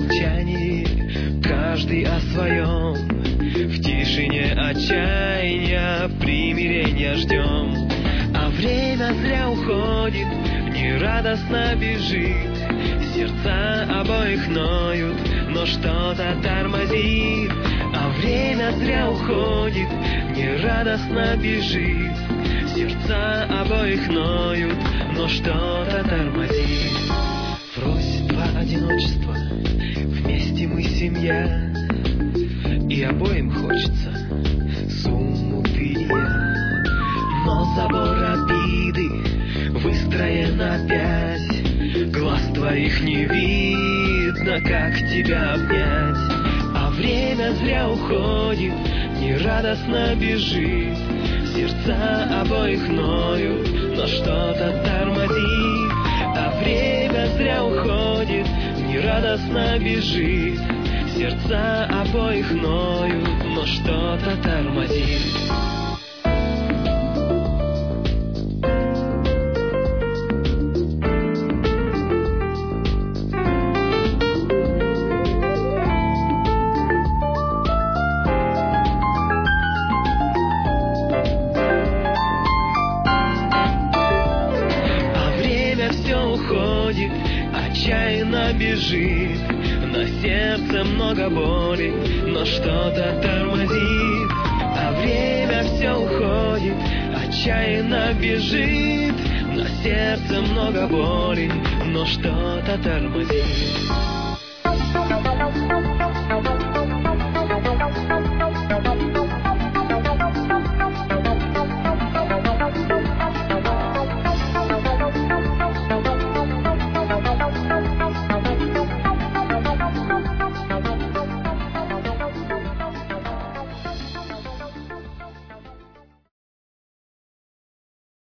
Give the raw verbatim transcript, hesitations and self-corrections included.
молчании каждый о своем, в тишине отчаяния примирения ждем. А время зря уходит, нерадостно бежит, сердца обоих ноют, но что-то тормозит. А время зря уходит, нерадостно бежит, сердца обоих ноют, но что-то тормозит. Врозь два одиночества, вместе мы семья, и обоим хочется сумму ты и я. Но забор обиды выстроен опять, глаз твоих не видно, как тебя обнять. А время зря уходит, нерадостно бежит, сердца обоих ноют, но что-то тормозит. А время зря уходит, нерадостно бежит, сердца обоих ноют, но что-то тормозит. Уходит, отчаянно бежит, на сердце много боли, но что-то тормозит. А время все уходит, отчаянно бежит, на сердце много боли, но что-то тормозит.